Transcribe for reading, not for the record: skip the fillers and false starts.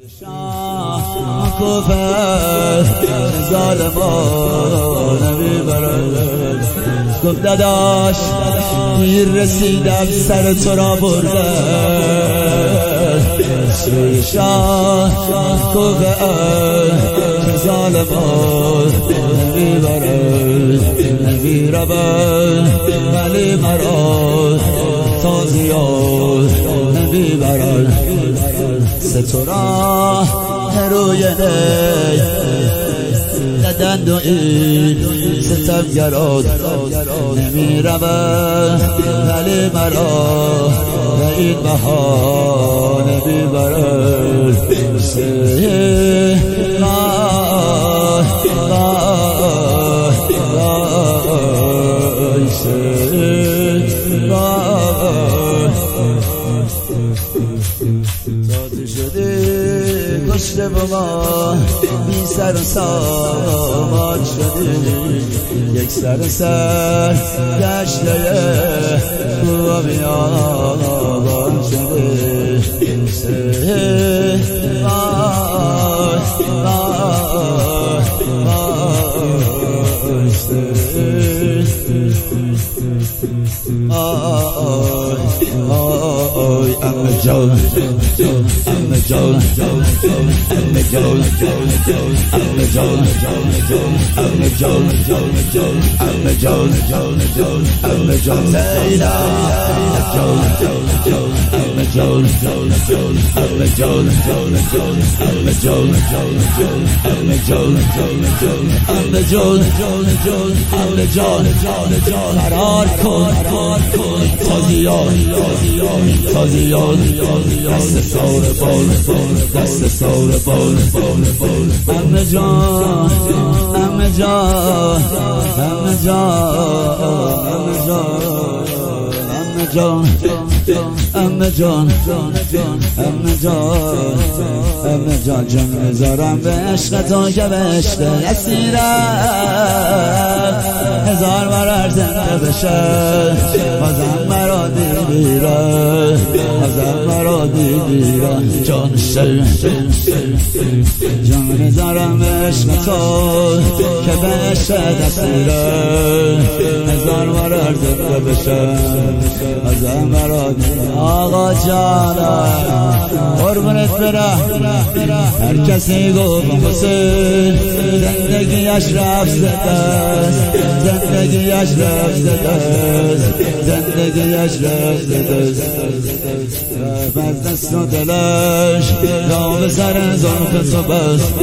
کوفه ظالمان نمیبرد گفت داداش دیر رسیدم سر تو را برده شاه کوفه ظالمان نمیبرد نمیرود ولی مرا تا زیاد نمیبرد ستاره روی نی ددند و این ستمگران نمیرود ولی مرا به این بهانه میبرد تازه شده کشته با ما بی سر و سامان شده یک سر گشته کوه بیابان شده I'm a Joe, I'm a Joe, I'm a Joe, I'm a Joe, I'm a Joe, I'm a Joe, I'm a Joe, Zayda, I'm a Joe, I'm a Joe, I'm a Joe, I'm a Joe, I'm a Joe, I'm a Joe, قرار کن تازیان دست سور بال همه جان جان میذارم به عشق تو که به عشق اسیرم هزار بار زنده بشه بازم مرا دیگیره جان میذارم به عشق تو که به عشق اسیره هزار بار زنده بشه بازم مرا دیگیره آقا جانم قربونت برم هر کسی گفت حسین زندگیش رفت زدست از دست و دلش نام سر زلف تو بست